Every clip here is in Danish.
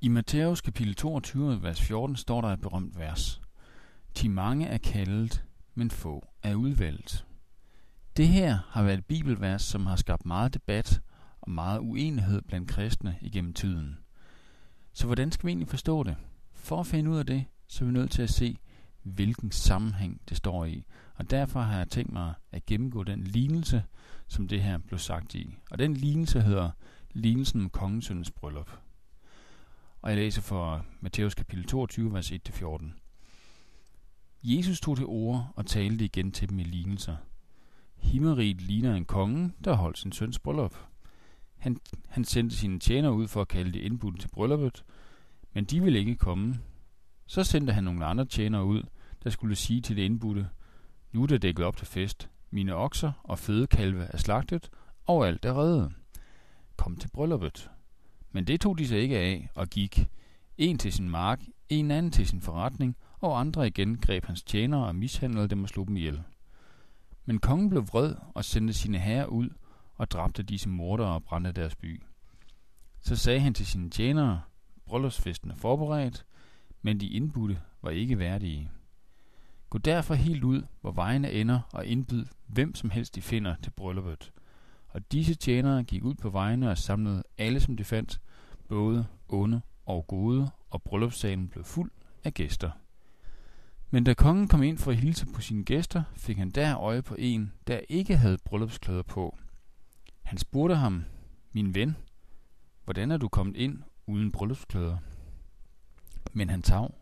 I Matthæus kapitel 22, vers 14 står der et berømt vers. De mange er kaldet, men få er udvalgt. Det her har været et bibelvers, som har skabt meget debat og meget uenighed blandt kristne igennem tiden. Så hvordan skal vi egentlig forstå det? For at finde ud af det, så er vi nødt til at se, hvilken sammenhæng det står i. Og derfor har jeg tænkt mig at gennemgå den lignelse, som det her blev sagt i. Og den lignelse hedder lignelsen om kongesønnens bryllup. Og jeg læser fra Matthæus kapitel 22, vers 1-14. Jesus tog til orde og talte igen til dem i lignelser. Himmeriget ligner en konge, der holdt sin søns bryllup. Han sendte sine tjenere ud for at kalde de indbudte til brylluppet, men de ville ikke komme. Så sendte han nogle andre tjenere ud, der skulle sige til de indbudte: Nu er det dækket op til fest. Mine okser og fødekalve er slagtet, og alt er reddet. Kom til brylluppet. Men det tog de sig ikke af og gik. En til sin mark, en anden til sin forretning, og andre igen greb hans tjenere og mishandlede dem og slog dem ihjel. Men kongen blev vred og sendte sine herrer ud og dræbte disse mordere og brændte deres by. Så sagde han til sine tjenere: Bryllupsfesten er forberedt, men de indbudte var ikke værdige. Gå derfor helt ud, hvor vejene ender, og indbyd hvem som helst de finder til brylluppet. Og disse tjenere gik ud på vejene og samlede alle, som de fandt, både onde og gode, og bryllupssalen blev fuld af gæster. Men da kongen kom ind for at hilse på sine gæster, fik han der øje på en, der ikke havde bryllupsklæder på. Han spurgte ham: Min ven, hvordan er du kommet ind uden bryllupsklæder? Men han tav.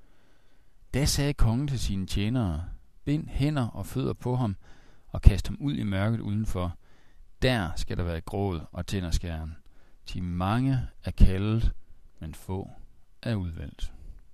Da sagde kongen til sine tjenere: Bind hænder og fødder på ham, og kast ham ud i mørket udenfor. Der skal der være gråd og tænderskæren. De mange er kaldet, men få er udvalgt.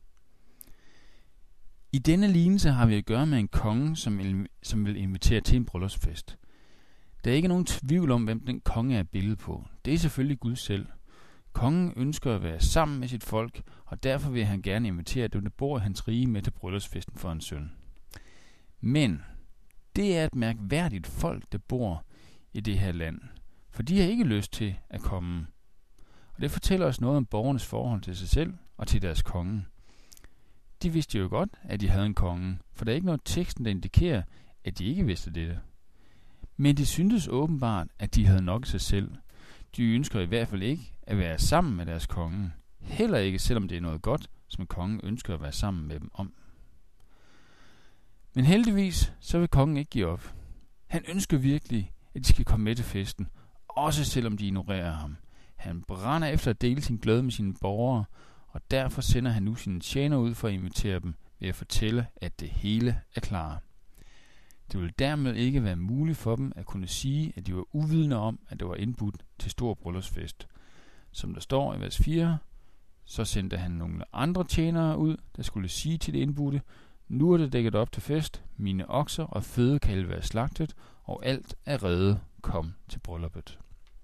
I denne lignelse har vi at gøre med en konge, som vil invitere til en bryllupsfest. Der er ikke nogen tvivl om, hvem den konge er et billede på. Det er selvfølgelig Gud selv. Kongen ønsker at være sammen med sit folk, og derfor vil han gerne invitere dem, der bor i hans rige, med til bryllupsfesten for en søn. Men det er et mærkværdigt folk, der bor i det her land, for de har ikke lyst til at komme. Og det fortæller os noget om borgernes forhold til sig selv og til deres konge. De vidste jo godt, at de havde en konge, for der er ikke noget teksten, der indikerer, at de ikke vidste dette. Men de syntes åbenbart, at de havde nok sig selv. De ønsker i hvert fald ikke at være sammen med deres konge. Heller ikke, selvom det er noget godt, som kongen ønsker at være sammen med dem om. Men heldigvis, så vil kongen ikke give op. Han ønsker virkelig, at de skal komme med til festen, også selvom de ignorerer ham. Han brænder efter at dele sin glæde med sine borgere, og derfor sender han nu sine tjenere ud for at invitere dem ved at fortælle, at det hele er klar. Det vil dermed ikke være muligt for dem at kunne sige, at de var uvidende om, at det var indbudt til stor bryllupsfest. Som der står i vers 4, så sendte han nogle andre tjenere ud, der skulle sige til det indbudte: Nu er det dækket op til fest, mine okser og fødekalve er slagtet, og alt er reddet, kom til brylluppet.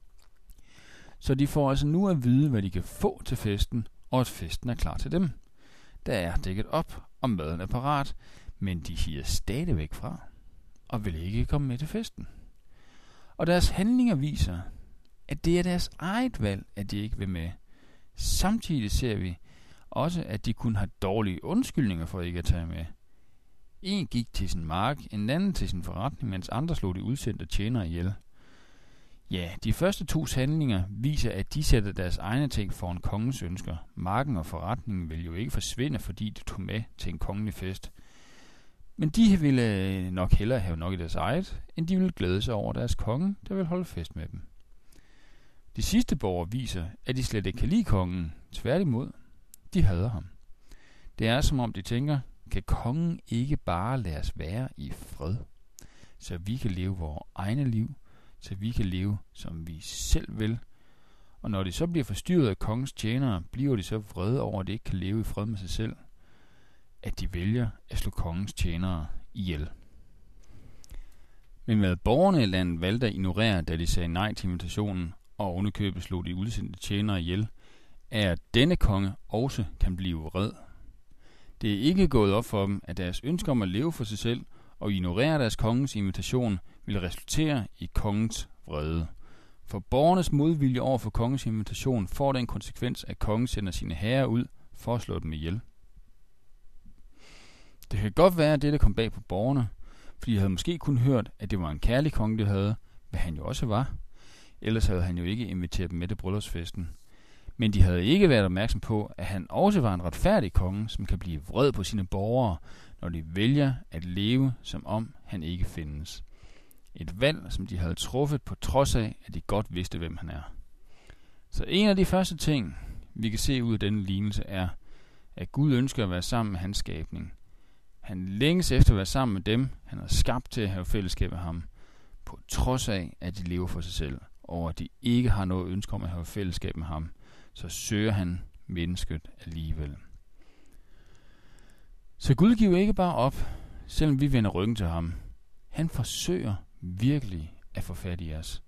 Så de får altså nu at vide, hvad de kan få til festen, og at festen er klar til dem. Der er dækket op, og maden er parat, men de higer stadigvæk fra, og vil ikke komme med til festen. Og deres handlinger viser, at det er deres eget valg, at de ikke vil med. Samtidig ser vi også, at de kun har dårlige undskyldninger for ikke at tage med. En gik til sin mark, en anden til sin forretning, mens andre slog de udsendte tjenere ihjel. Ja, de første to handlinger viser, at de sætter deres egne ting foran kongens ønsker. Marken og forretningen vil jo ikke forsvinde, fordi de tog med til en kongelig fest. Men de ville nok hellere have nok i deres eget, end de ville glæde sig over deres konge, der vil holde fest med dem. De sidste borgere viser, at de slet ikke kan lide kongen. Tværtimod, de hader ham. Det er som om de tænker: Kan kongen ikke bare lade os være i fred, så vi kan leve vores egne liv, så vi kan leve, som vi selv vil. Og når de så bliver forstyrret af kongens tjenere, bliver de så vrede over, at de ikke kan leve i fred med sig selv, at de vælger at slå kongens tjenere ihjel. Men hvad borgerne i landet valgte at ignorere, da de sagde nej til invitationen, og ovenikøbet slog de udsendte tjenere ihjel, er, at denne konge også kan blive vred. Det er ikke gået op for dem, at deres ønske om at leve for sig selv og ignorere deres kongens invitation vil resultere i kongens vrede. For borgernes modvilje over for kongens invitation får den konsekvens, at kongen sender sine herrer ud for at slå dem ihjel. Det kan godt være, at det kom bag på borgerne, fordi de havde måske kun hørt, at det var en kærlig konge, de havde, hvad han jo også var. Ellers havde han jo ikke inviteret dem med til bryllupsfesten. Men de havde ikke været opmærksom på, at han også var en retfærdig konge, som kan blive vred på sine borgere, når de vælger at leve, som om han ikke findes. Et valg, som de havde truffet på trods af, at de godt vidste, hvem han er. Så en af de første ting, vi kan se ud af denne lignelse, er, at Gud ønsker at være sammen med hans skabning. Han længes efter at være sammen med dem, han har skabt til at have fællesskab med ham, på trods af, at de lever for sig selv, og at de ikke har noget ønske om at have fællesskab med ham, så søger han mennesket alligevel. Så Gud giver ikke bare op, selvom vi vender ryggen til ham. Han forsøger virkelig at få fat i os.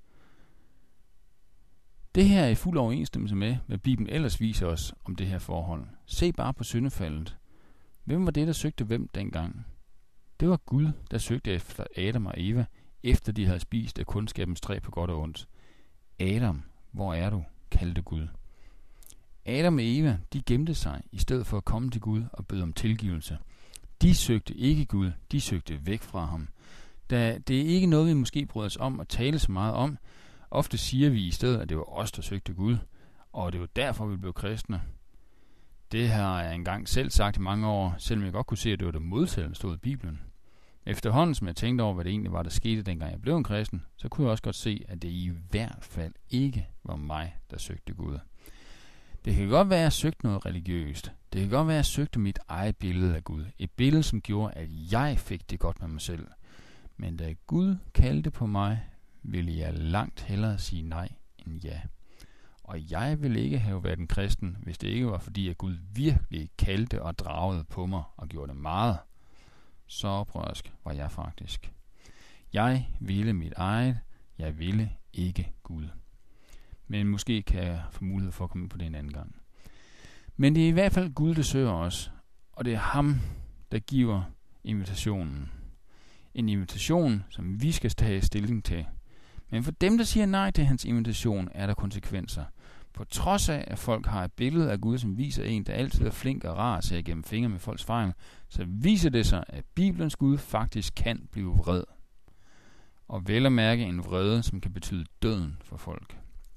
Det her er i fuld overensstemmelse med, hvad Bibelen ellers viser os om det her forhold. Se bare på syndefaldet. Hvem var det, der søgte hvem dengang? Det var Gud, der søgte efter Adam og Eva, efter de havde spist af kundskabens træ på godt og ondt. Adam, hvor er du? Kaldte Gud. Adam og Eva, de gemte sig, i stedet for at komme til Gud og bede om tilgivelse. De søgte ikke Gud, de søgte væk fra ham. Da det er ikke noget, vi måske bryder os om at tale så meget om. Ofte siger vi i stedet, at det var os, der søgte Gud, og det var derfor, vi blev kristne. Det har jeg engang selv sagt i mange år, selvom jeg godt kunne se, at det var det modsatte, der stod i Bibelen. Efterhånden, som jeg tænkte over, hvad det egentlig var, der skete, dengang jeg blev en kristen, så kunne jeg også godt se, at det i hvert fald ikke var mig, der søgte Gud. Det kan godt være, at jeg søgte noget religiøst. Det kan godt være, at jeg søgte mit eget billede af Gud. Et billede, som gjorde, at jeg fik det godt med mig selv. Men da Gud kaldte på mig, ville jeg langt hellere sige nej end ja. Og jeg ville ikke have været en kristen, hvis det ikke var fordi, at Gud virkelig kaldte og dragede på mig og gjorde det meget. Så oprørsk var jeg faktisk. Jeg ville mit eget. Jeg ville ikke Gud. Men måske kan jeg få mulighed for at komme ind på det en anden gang. Men det er i hvert fald Gud, der søger os. Og det er ham, der giver invitationen. En invitation, som vi skal tage stilling til. Men for dem, der siger nej til hans invitation, er der konsekvenser. På trods af, at folk har et billede af Gud, som viser en, der altid er flink og rar at se igennem fingre med folks fejl, så viser det sig, at Bibelens Gud faktisk kan blive vred. Og vel at mærke en vrede, som kan betyde døden for folk.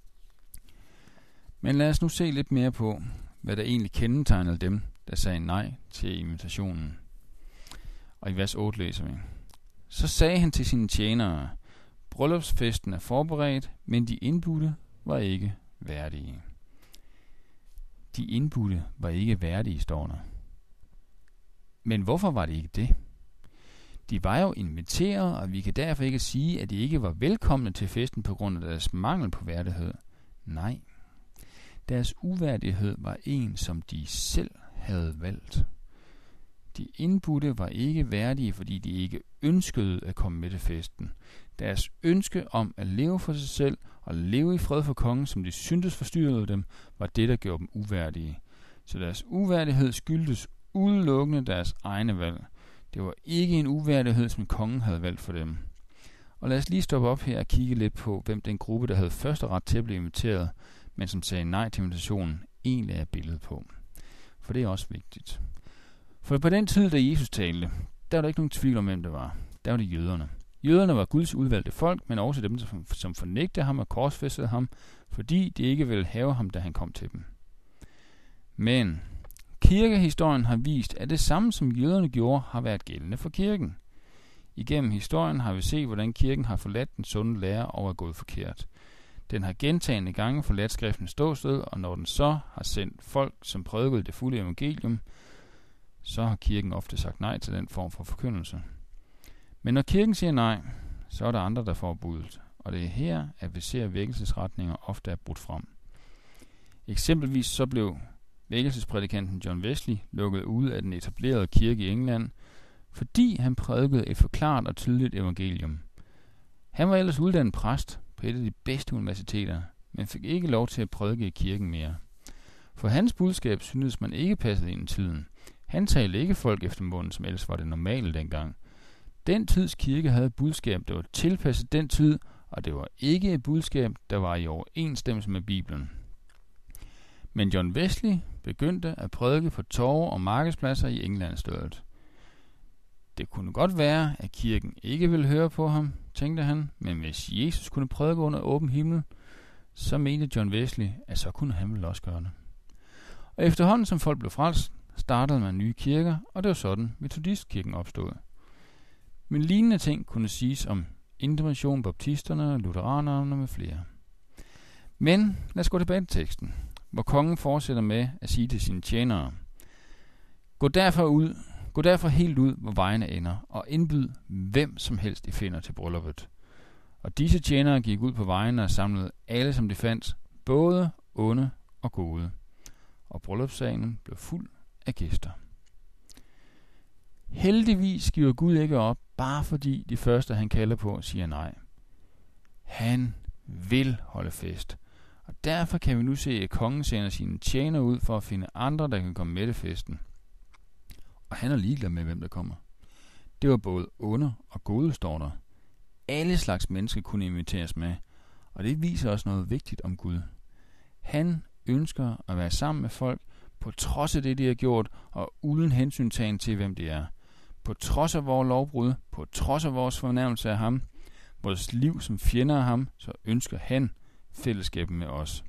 Men lad os nu se lidt mere på, hvad der egentlig kendetegnede dem, der sagde nej til invitationen. Og i vers 8 læser vi. Så sagde han til sine tjenere, bryllupsfesten er forberedt, men de indbudte var ikke værdige. De indbudte var ikke værdige, står der. Men hvorfor var det ikke det? De var jo inviteret, og vi kan derfor ikke sige, at de ikke var velkomne til festen på grund af deres mangel på værdighed. Nej. Deres uværdighed var en, som de selv havde valgt. De indbudte var ikke værdige, fordi de ikke ønskede at komme med til festen. Deres ønske om at leve for sig selv og leve i fred for kongen, som de syntes forstyrrede dem, var det, der gjorde dem uværdige. Så deres uværdighed skyldtes udelukkende deres egne valg. Det var ikke en uværdighed, som kongen havde valgt for dem. Og lad os lige stoppe op her og kigge lidt på, hvem den gruppe, der havde første ret til at blive inviteret, men som sagde nej til invitationen, egentlig er billedet på. For det er også vigtigt. For på den tid, da Jesus talte, der var der ikke nogen tvivl om, hvem det var. Der var det jøderne. Jøderne var Guds udvalgte folk, men også dem, som fornægtede ham og korsfæstede ham, fordi de ikke ville have ham, da han kom til dem. Men kirkehistorien har vist, at det samme, som jøderne gjorde, har været gældende for kirken. Igennem historien har vi set, hvordan kirken har forladt den sunde lære og er gået forkert. Den har gentagne gange forladt skriftens ståsted, og når den så har sendt folk, som prædikede det fulde evangelium, så har kirken ofte sagt nej til den form for forkyndelse. Men når kirken siger nej, så er der andre, der får budet, og det er her, at vi ser, at vækkelsesretninger ofte er brudt frem. Eksempelvis så blev vækkelsesprædikanten John Wesley lukket ude af den etablerede kirke i England, fordi han prædikede et forklaret og tydeligt evangelium. Han var ellers uddannet præst på et af de bedste universiteter, men fik ikke lov til at prædike i kirken mere. For hans budskab syntes man ikke passede ind i tiden. Han talte ikke folk efter munden, som ellers var det normale dengang. Den tids kirke havde et budskab, der var tilpasset den tid, og det var ikke et budskab, der var i overensstemmelse med Bibelen. Men John Wesley begyndte at prædike på torve og markedspladser i Englandsstedet. Det kunne godt være, at kirken ikke ville høre på ham, tænkte han, men hvis Jesus kunne prædike under åben himmel, så mente John Wesley, at så kunne han vel også gøre det. Og efterhånden som folk blev frelst, startede man nye kirker, og det var sådan, Metodistkirken opstod. Men lignende ting kunne siges om Indremission, baptisterne, lutheranerne med flere. Men lad os gå tilbage til teksten, hvor kongen fortsætter med at sige til sine tjenere: Gå derfor helt ud, hvor vejene ender, og indbyd hvem som helst I finder til brylluppet. Og disse tjenere gik ud på vejene og samlede alle, som de fandt, både onde og gode. Og bryllupssalen blev fuld af gæster. Heldigvis giver Gud ikke op, bare fordi de første, han kalder på, siger nej. Han vil holde fest. Og derfor kan vi nu se, at kongen sender sine tjenere ud for at finde andre, der kan komme med til festen. Og han er ligeglad med, hvem der kommer. Det var både onde og gode, står der. Alle slags mennesker kunne inviteres med, og det viser også noget vigtigt om Gud. Han ønsker at være sammen med folk, på trods af det, de har gjort, og uden hensyntagen til, hvem de er. På trods af vores lovbrud, på trods af vores fornærmelse af ham, vores liv som fjender af ham, så ønsker han fællesskabet med os.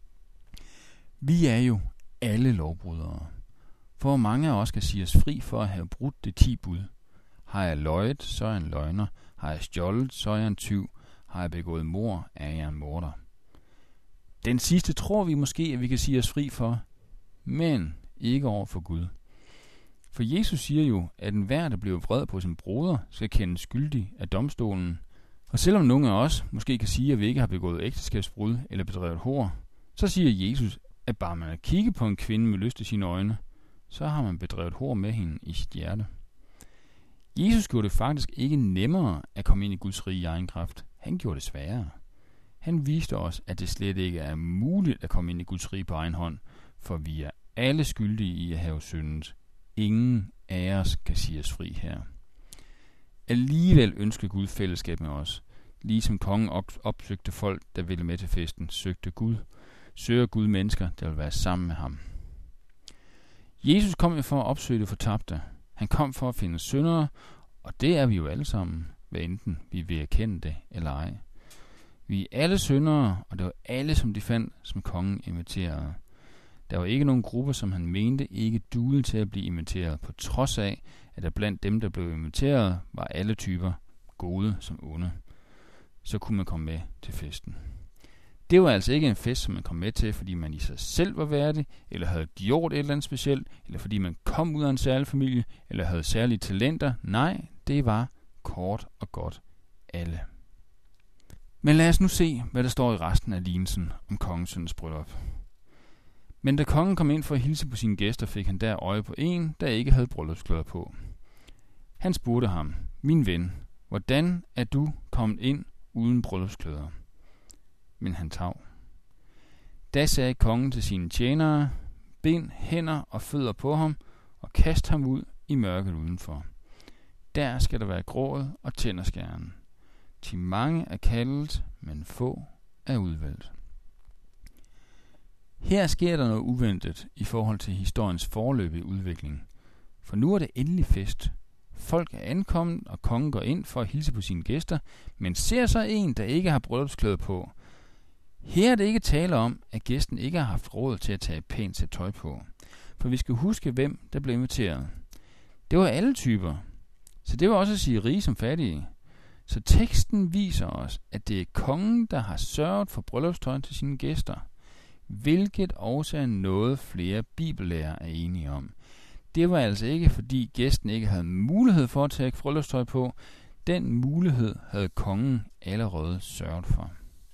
Vi er jo alle lovbrydere. For mange af os kan sige os fri for at have brudt det 10 bud. Har jeg løjet, så er jeg en løgner. Har jeg stjålet, så er jeg en tyv. Har jeg begået mord, er jeg en morder. Den sidste tror vi måske, at vi kan sige os fri for, men ikke over for Gud. For Jesus siger jo, at enhver, der bliver vred på sin broder, skal kendes skyldig af domstolen. Og selvom nogle af os måske kan sige, at vi ikke har begået ægteskabsbrud eller bedrevet hor, så siger Jesus, at bare man at kigge på en kvinde med lyst i sine øjne, så har man bedrevet hor med hende i sit hjerte. Jesus gjorde det faktisk ikke nemmere at komme ind i Guds rige i egen kraft. Han gjorde det sværere. Han viste os, at det slet ikke er muligt at komme ind i Guds rige på egen hånd, for vi er alle skyldige i at have syndet. Ingen af os kan sige os fri her. Alligevel ønsker Gud fællesskab med os. Ligesom kongen opsøgte folk, der ville med til festen, søger Gud mennesker, der vil være sammen med ham. Jesus kom jo for at opsøge det fortabte. Han kom for at finde syndere, og det er vi jo alle sammen, hvad enten vi vil erkende det eller ej. Vi er alle syndere, og det var alle, som de fandt, som kongen inviterede. Der var ikke nogen grupper, som han mente ikke duede til at blive inviteret, på trods af, at der blandt dem, der blev inviteret, var alle typer, gode som onde. Så kunne man komme med til festen. Det var altså ikke en fest, som man kom med til, fordi man i sig selv var værdig, eller havde gjort et eller andet specielt, eller fordi man kom ud af en særlig familie, eller havde særlige talenter. Nej, det var kort og godt alle. Men lad os nu se, hvad der står i resten af lignelsen om kongesøns bryllup. Men da kongen kom ind for at hilse på sine gæster, fik han der øje på en, der ikke havde bryllupsklæder på. Han spurgte ham: Min ven, hvordan er du kommet ind uden bryllupsklæder? Men han tav. Da sagde kongen til sine tjenere: Bind hænder og fødder på ham, og kast ham ud i mørket udenfor. Der skal der være gråd og tænderskæren. Til mange er kaldet, men få er udvalgt. Her sker der noget uventet i forhold til historiens forløbige udvikling. For nu er det endelig fest. Folk er ankommet, og kongen går ind for at hilse på sine gæster, men ser så en, der ikke har bryllupsklæder på. Her er det ikke tale om, at gæsten ikke har haft råd til at tage pænt sæt tøj på. For vi skal huske, hvem der blev inviteret. Det var alle typer. Så det var også at sige rige som fattige. Så teksten viser os, at det er kongen, der har sørget for bryllupstøj til sine gæster. Hvilket også er noget flere bibellærer er enige om. Det var altså ikke, fordi gæsten ikke havde mulighed for at tage bryllupstøj på. Den mulighed havde kongen allerede sørget for.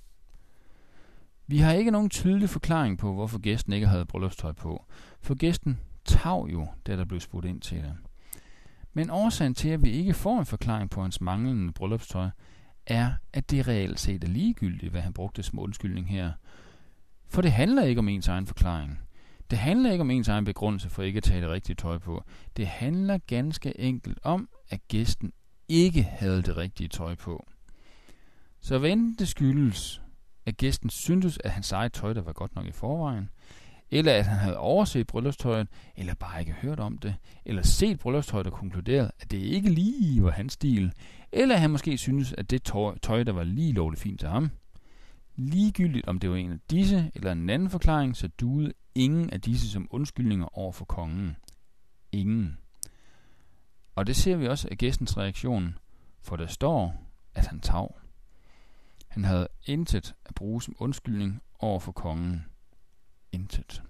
Vi har ikke nogen tydelig forklaring på, hvorfor gæsten ikke havde bryllupstøj på. For gæsten tav jo, da der blev spurgt ind til det. Men årsagen til, at vi ikke får en forklaring på hans manglende bryllupstøj, er, at det reelt set er ligegyldigt, hvad han brugte som undskyldning her. For det handler ikke om ens egen forklaring. Det handler ikke om ens egen begrundelse for ikke at tage det rigtige tøj på. Det handler ganske enkelt om, at gæsten ikke havde det rigtige tøj på. Så hvad enten det skyldes, at gæsten syntes, at hans eget tøj, der var godt nok i forvejen, eller at han havde overset bryllupstøjet, eller bare ikke hørt om det, eller set bryllupstøjet og konkluderet, at det ikke lige var hans stil, eller han måske syntes, at det tøj, der var lige lovligt fint til ham. Ligegyldigt om det var en af disse eller en anden forklaring, så duede ingen af disse som undskyldninger over for kongen. Ingen. Og det ser vi også af gæstens reaktion, for der står, at han tav. Han havde intet at bruge som undskyldning over for kongen. Intet.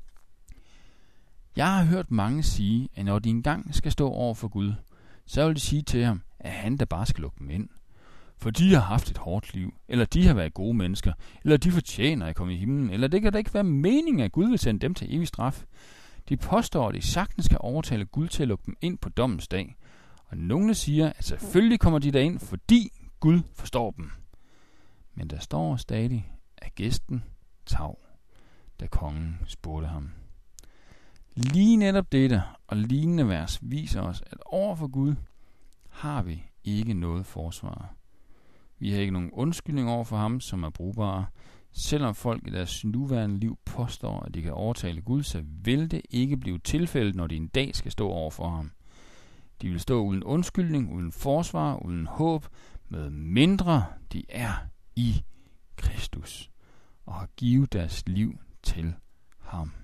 Jeg har hørt mange sige, at når de engang skal stå over for Gud, så vil de sige til ham, at han da bare skal lukke dem ind. For de har haft et hårdt liv, eller de har været gode mennesker, eller de fortjener at komme i himlen, eller det kan da ikke være meningen, at Gud vil sende dem til evig straf. De påstår, at de sagtens skal overtale Gud til at lukke dem ind på dommens dag. Og nogle siger, at selvfølgelig kommer de derind, fordi Gud forstår dem. Men der står stadig, at gæsten tav, da kongen spurgte ham. Lige netop dette og lignende vers viser os, at over for Gud har vi ikke noget forsvar. Vi har ikke nogen undskyldning over for ham, som er brugbare. Selvom folk i deres nuværende liv påstår, at de kan overtale Gud, så vil det ikke blive tilfældet, når de en dag skal stå over for ham. De vil stå uden undskyldning, uden forsvar, uden håb, med mindre de er i Kristus og har givet deres liv til ham.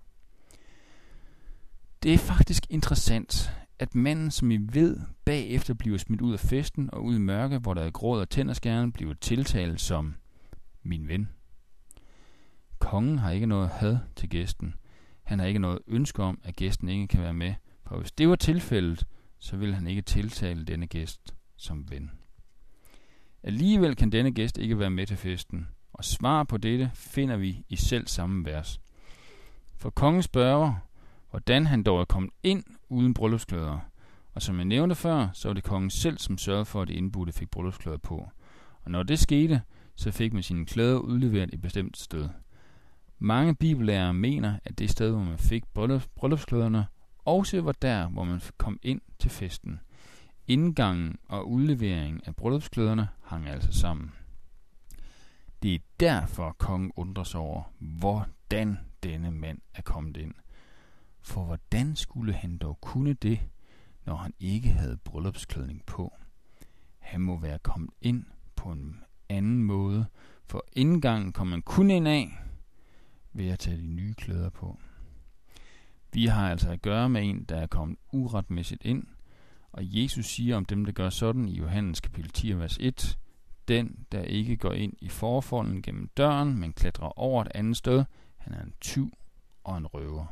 Det er faktisk interessant, at manden, som I ved, bagefter bliver smidt ud af festen og ud i mørke, hvor der er gråd og tænderskærne, bliver tiltalt som min ven. Kongen har ikke noget had til gæsten. Han har ikke noget ønske om, at gæsten ikke kan være med. For hvis det var tilfældet, så vil han ikke tiltale denne gæst som ven. Alligevel kan denne gæst ikke være med til festen, og svar på dette finder vi i selv samme vers. For kongen spørger, hvordan han dog er kommet ind uden bryllupsklæder. Og som jeg nævnte før, så var det kongen selv, som sørgede for, at de indbudte fik bryllupsklæder på. Og når det skete, så fik man sine klæder udleveret i bestemt sted. Mange bibellærere mener, at det sted, hvor man fik bryllupsklæderne, også var der, hvor man kom ind til festen. Indgangen og udleveringen af bryllupsklæderne hang altså sammen. Det er derfor, kongen undrer sig over, hvordan denne mand er kommet ind. For hvordan skulle han dog kunne det, når han ikke havde bryllupsklædning på? Han må være kommet ind på en anden måde, for indgangen kom man kun ind af ved at tage de nye klæder på. Vi har altså at gøre med en, der er kommet uretmæssigt ind, og Jesus siger om dem, der gør sådan i Johannes kapitel 10, vers 1, den, der ikke går ind i forfolden gennem døren, men klatrer over et andet sted, han er en tyv og en røver.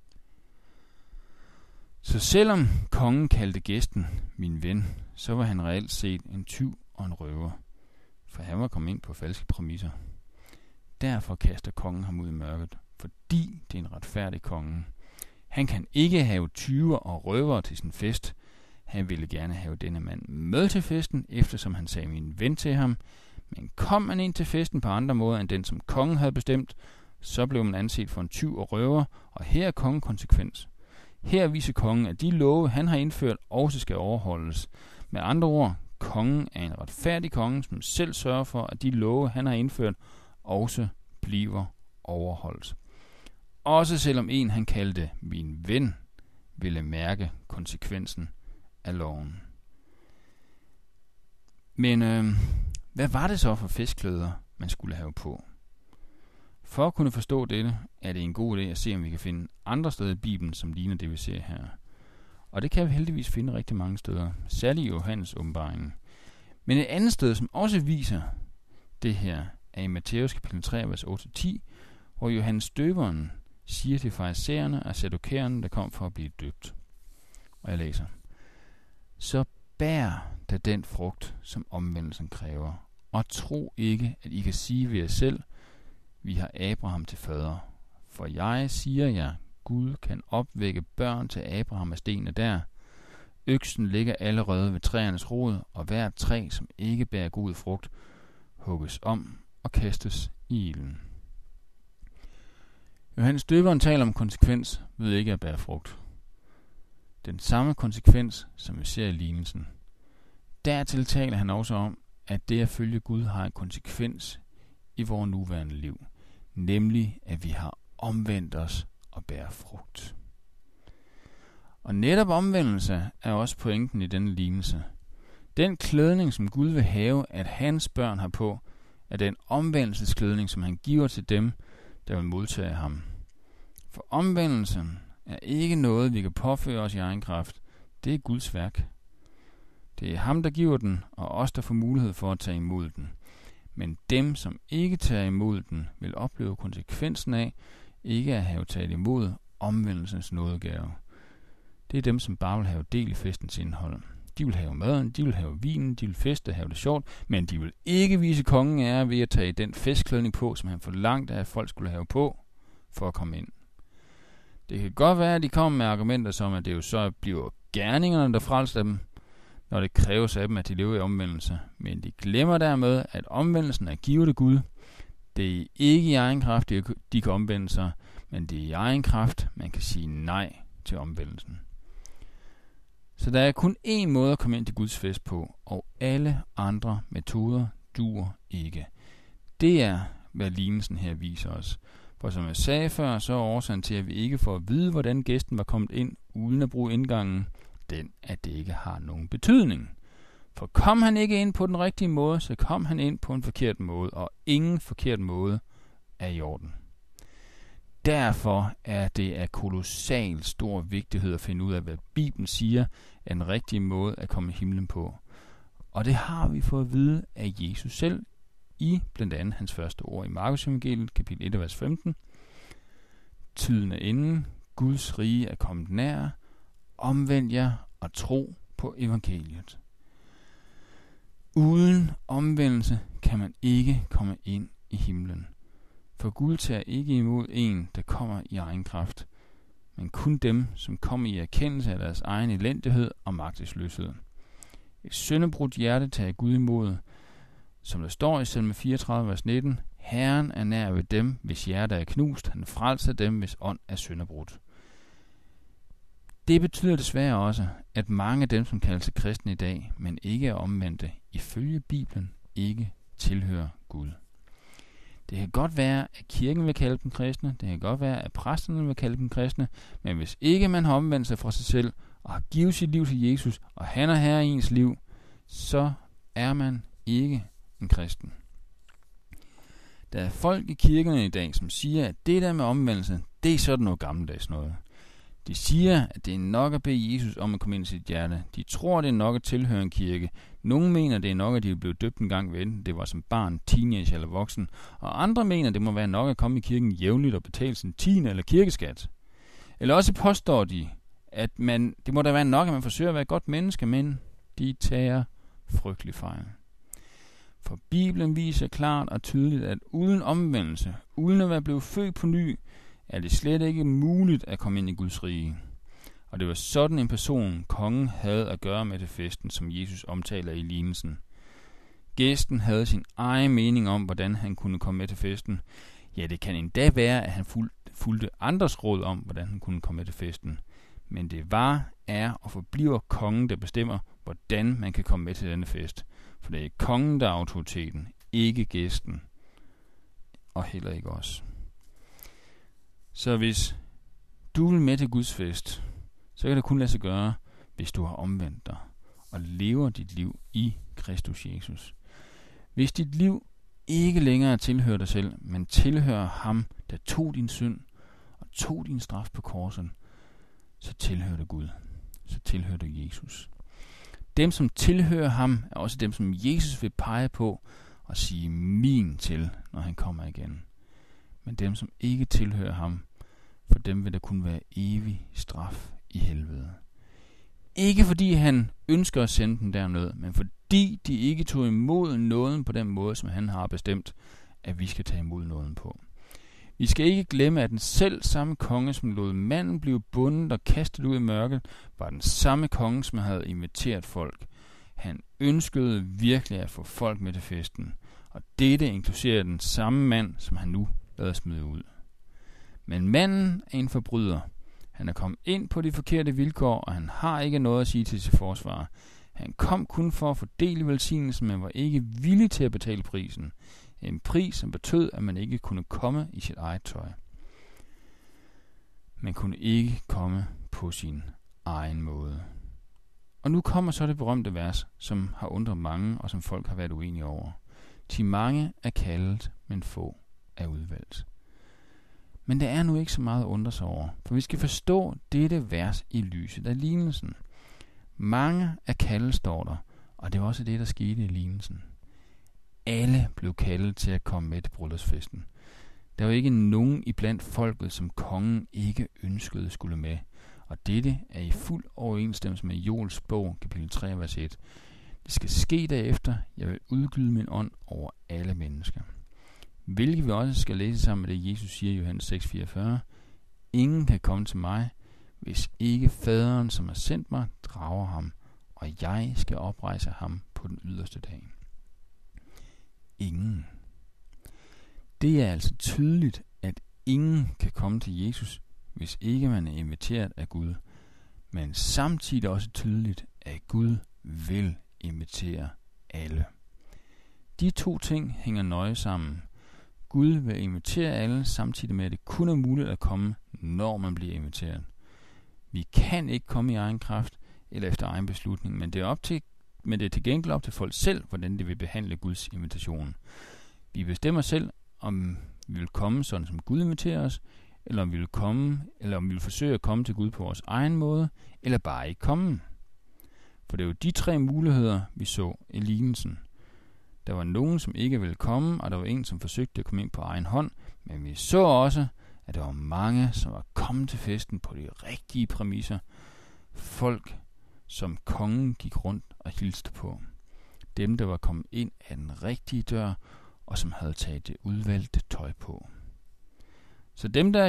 Så selvom kongen kaldte gæsten min ven, så var han reelt set en tyv og en røver, for han var kommet ind på falske præmisser. Derfor kaster kongen ham ud i mørket, fordi det er en retfærdig konge. Han kan ikke have tyver og røvere til sin fest. Han ville gerne have denne mand med til festen, eftersom han sagde min ven til ham. Men kom man ind til festen på andre måder end den, som kongen havde bestemt, så blev man anset for en tyv og røver, og her er kongen konsekvens. Her viser kongen, at de love, han har indført, også skal overholdes. Med andre ord, kongen er en retfærdig konge, som selv sørger for, at de love, han har indført, også bliver overholdt. Også selvom en, han kaldte min ven, ville mærke konsekvensen af loven. Men hvad var det så for festklæder, man skulle have på? For at kunne forstå dette, er det en god idé at se, om vi kan finde andre steder i Bibelen, som ligner det, vi ser her. Og det kan vi heldigvis finde rigtig mange steder, særligt i Johannes åbenbaringen. Men et andet sted, som også viser det her, er i Matthæus kapitel 3, vers 8-10, hvor Johannes døberen siger til farisæerne og saddukæerne, der kom for at blive døbt. Og jeg læser. Så bær da den frugt, som omvendelsen kræver, og tro ikke, at I kan sige ved jer selv, vi har Abraham til fader. For jeg siger jer, Gud kan opvække børn til Abraham af stenene der. Øksen ligger allerede ved træernes rod, og hvert træ, som ikke bærer god frugt, hugges om og kastes i ilden. Johannes døberen taler om konsekvens ved ikke at bære frugt. Den samme konsekvens, som vi ser i lignelsen. Dertil taler han også om, at det at følge Gud har en konsekvens i vores nuværende liv, nemlig at vi har omvendt os og bærer frugt. Og netop omvendelse er også pointen i denne lignelse. Den klædning, som Gud vil have, at hans børn har på, er den omvendelsesklædning, som han giver til dem, der vil modtage ham. For omvendelsen er ikke noget, vi kan påføre os i egen kraft. Det er Guds værk. Det er ham, der giver den, og os, der får mulighed for at tage imod den. Men dem, som ikke tager imod den, vil opleve konsekvensen af ikke at have taget imod omvendelsens nådegave. Det er dem, som bare vil have del i festens indhold. De vil have maden, de vil have vinen, de vil feste, have det sjovt, men de vil ikke vise kongen ære ved at tage den festklædning på, som han forlangte, at folk skulle have på, for at komme ind. Det kan godt være, at de kommer med argumenter som, at det jo så bliver gerningerne, der frelser dem, når det kræves af dem, at de lever i omvendelse. Men de glemmer dermed, at omvendelsen er givet af Gud. Det er ikke i egen kraft, de kan omvende sig, men det er i egen kraft, man kan sige nej til omvendelsen. Så der er kun én måde at komme ind til Guds fest på, og alle andre metoder duer ikke. Det er, hvad lignelsen her viser os. For som jeg sagde før, så er årsagen til, at vi ikke får at vide, hvordan gæsten var kommet ind, uden at bruge indgangen, den, at det ikke har nogen betydning. For kom han ikke ind på den rigtige måde, så kom han ind på en forkert måde, og ingen forkert måde er i orden. Derfor er det af kolossalt stor vigtighed at finde ud af, hvad Bibelen siger er en rigtig måde at komme i himlen på. Og det har vi fået at vide af Jesus selv i blandt andet hans første ord i Markus evangeliet, kapitel 1, vers 15. Tiden er inde, Guds rige er kommet nær, omvend jer og tro på evangeliet. Uden omvendelse kan man ikke komme ind i himlen. For Gud tager ikke imod en, der kommer i egen kraft, men kun dem, som kommer i erkendelse af deres egen elendighed og magtesløshed. Et syndebrudt hjerte tager Gud imod, som der står i salme 34, vers 19, Herren er nær ved dem, hvis hjerte er knust, han frelser dem, hvis ånd er syndebrudt. Det betyder desværre også, at mange af dem, som kalder sig kristne i dag, men ikke er omvendte, ifølge Bibelen ikke tilhører Gud. Det kan godt være, at kirken vil kalde dem kristne, det kan godt være, at præsterne vil kalde dem kristne, men hvis ikke man har omvendt sig fra sig selv, og har givet sit liv til Jesus, og han er herre i ens liv, så er man ikke en kristen. Der er folk i kirkerne i dag, som siger, at det der med omvendelse, det er sådan noget gammeldags noget. De siger, at det er nok at bede Jesus om at komme ind i sit hjerte. De tror, det er nok at tilhøre en kirke. Nogle mener, det er nok, at de er blevet døbt en gang ved enten det var som barn, teenager eller voksen. Og andre mener, det må være nok at komme i kirken jævnligt og betale sin tiende eller kirkeskat. Eller også påstår de, at det må da være nok, at man forsøger at være et godt menneske, men de tager frygtelig fejl. For Bibelen viser klart og tydeligt, at uden omvendelse, uden at være blevet født på ny, er det slet ikke muligt at komme ind i Guds rige. Og det var sådan en person, kongen havde at gøre med til festen, som Jesus omtaler i lignelsen. Gæsten havde sin egen mening om, hvordan han kunne komme med til festen. Ja, det kan endda være, at han fulgte andres råd om, hvordan han kunne komme med til festen. Men det er og forbliver kongen, der bestemmer, hvordan man kan komme med til denne fest. For det er kongen, der er autoriteten, ikke gæsten. Og heller ikke os. Så hvis du vil med til Guds fest, så kan det kun lade sig gøre, hvis du har omvendt dig og lever dit liv i Kristus Jesus. Hvis dit liv ikke længere tilhører dig selv, men tilhører ham, der tog din synd og tog din straf på korset, så tilhører du Gud. Så tilhører du Jesus. Dem, som tilhører ham, er også dem, som Jesus vil pege på og sige min til, når han kommer igen. Men dem, som ikke tilhører ham, for dem vil der kun være evig straf i helvede. Ikke fordi han ønsker at sende dem derned, men fordi de ikke tog imod nåden på den måde, som han har bestemt, at vi skal tage imod nåden på. Vi skal ikke glemme, at den selv samme konge, som lod manden blive bundet og kastet ud i mørket, var den samme konge, som havde inviteret folk. Han ønskede virkelig at få folk med til festen, og dette inkluderer den samme mand, som han nu lader smide ud. Men manden er en forbryder. Han er kommet ind på de forkerte vilkår, og han har ikke noget at sige til sit forsvar. Han kom kun for at få del i velsignelsen, men var ikke villig til at betale prisen. En pris, som betød, at man ikke kunne komme i sit eget tøj. Man kunne ikke komme på sin egen måde. Og nu kommer så det berømte vers, som har undret mange, og som folk har været uenige over. Ti mange er kaldet, men få er udvalgt. Men der er nu ikke så meget at undre sig over, for vi skal forstå dette vers i lyset af lignelsen. Mange er kaldet, står der, og det var også det, der skete i lignelsen. Alle blev kaldet til at komme med til bryllupsfesten. Der var ikke nogen iblandt folket, som kongen ikke ønskede skulle med. Og dette er i fuld overensstemmelse med Joels bog, kapitel 3, vers 1. Det skal ske derefter, jeg vil udgyde min ånd over alle mennesker. Hvilket vi også skal læse sammen med det, Jesus siger i Johannes 6:44. Ingen kan komme til mig, hvis ikke faderen, som har sendt mig, drager ham, og jeg skal oprejse ham på den yderste dag. Ingen. Det er altså tydeligt, at ingen kan komme til Jesus, hvis ikke man er inviteret af Gud. Men samtidig også tydeligt, at Gud vil invitere alle. De to ting hænger nøje sammen. Gud vil invitere alle, samtidig med, at det kun er muligt at komme, når man bliver inviteret. Vi kan ikke komme i egen kraft eller efter egen beslutning, men det er til gengæld op til folk selv, hvordan de vil behandle Guds invitation. Vi bestemmer selv, om vi vil komme sådan, som Gud inviterer os, eller om vi vil forsøge at komme til Gud på vores egen måde, eller bare ikke komme. For det er jo de tre muligheder, vi så i lignelsen. Der var nogen, som ikke ville komme, og der var en, som forsøgte at komme ind på egen hånd, men vi så også, at der var mange, som var kommet til festen på de rigtige præmisser. Folk, som kongen gik rundt og hilste på. Dem, der var kommet ind af den rigtige dør, og som havde taget det udvalgte tøj på. Så dem, der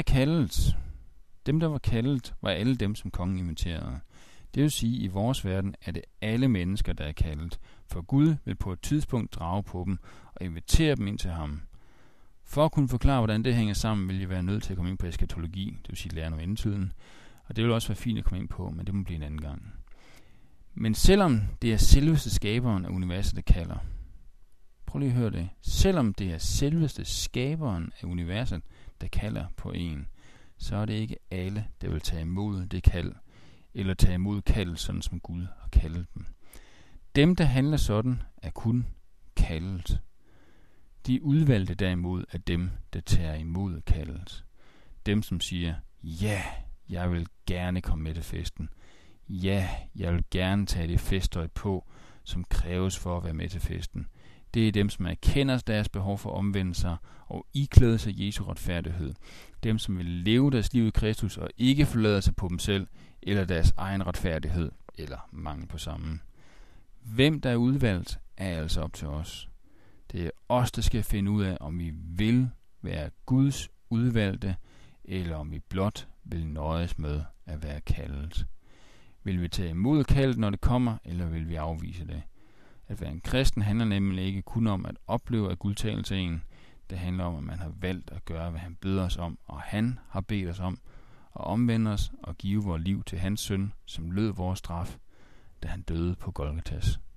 var kaldet, var alle dem, som kongen inviterede. Det vil sige, at i vores verden er det alle mennesker, der er kaldet, for Gud vil på et tidspunkt drage på dem og invitere dem ind til ham. For at kunne forklare, hvordan det hænger sammen, vil jeg være nødt til at komme ind på eskatologi, det vil sige lære noget endetiden, og det vil også være fint at komme ind på, men det må blive en anden gang. Men selvom det er selveste skaberen af universet, der kalder, prøv lige at høre det, selvom det er selveste skaberen af universet, der kalder på en, så er det ikke alle, der vil tage imod det kald, eller tage imod kald, sådan som Gud har kaldet dem. Dem, der handler sådan, er kun kaldet. De udvalgte derimod er dem, der tager imod kaldet. Dem, som siger, ja, jeg vil gerne komme med til festen. Ja, jeg vil gerne tage det festtøj på, som kræves for at være med til festen. Det er dem, som erkender deres behov for omvendelser og iklæde sig Jesu retfærdighed. Dem, som vil leve deres liv i Kristus og ikke forlade sig på dem selv eller deres egen retfærdighed eller mangel på samme. Hvem der er udvalgt, er altså op til os. Det er os, der skal finde ud af, om vi vil være Guds udvalgte, eller om vi blot vil nøjes med at være kaldet. Vil vi tage imod kaldet, når det kommer, eller vil vi afvise det? At være en kristen handler nemlig ikke kun om at opleve, at Gud taler til en. Det handler om, at man har valgt at gøre, hvad han beder os om, og han har bedt os om at omvende os og give vores liv til hans søn, som lød vores straf, da han døde på Golgatas